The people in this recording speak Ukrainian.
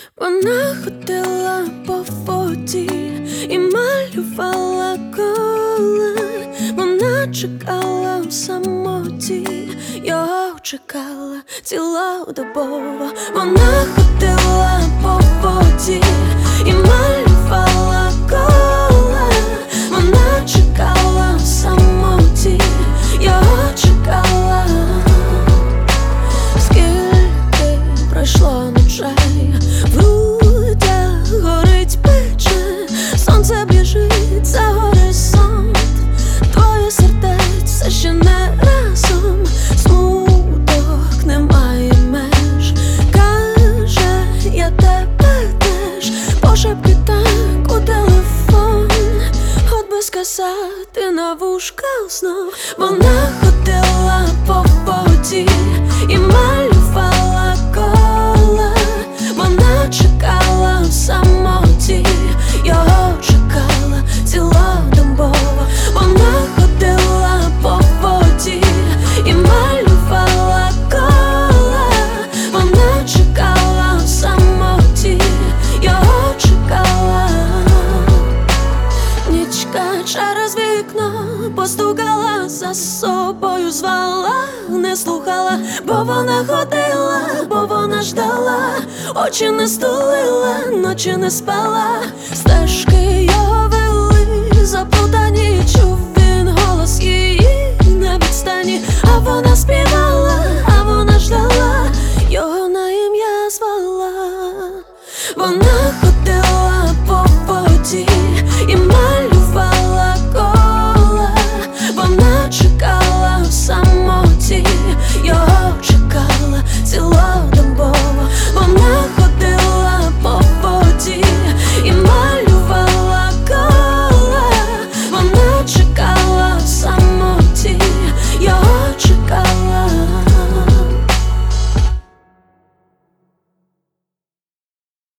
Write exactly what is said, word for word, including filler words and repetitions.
Вона ходила по воді і малювала кола. Вона чекала в самоті, його чекала цілодобово. Вона ходила по воді і малювала кола. Вона чекала в самоті, його чекала. Скільки пройшло ночей, в грудях горить пече, сонце біжить за горизонт, твоє сердець все ще не разом, смуток не має меж, каже, я тебе теж, пошепки так у телефон, от би сказати на вушка знов. Вона ходила по воді і малювала кола. Вона чекала в самоті, його чекала цілодобово. Вона ходила по воді і малювала кола. Вона чекала в самоті, його чекала. Нічка через вікно постукала, за собою звала, не слухала, бо вона ходила, бо вона ждала, очі не стулила, ночі не спала, стежки його вели, заплутані, чув він голос її на відстані, а вона співала, а вона ждала, його на ім'я звала. Вона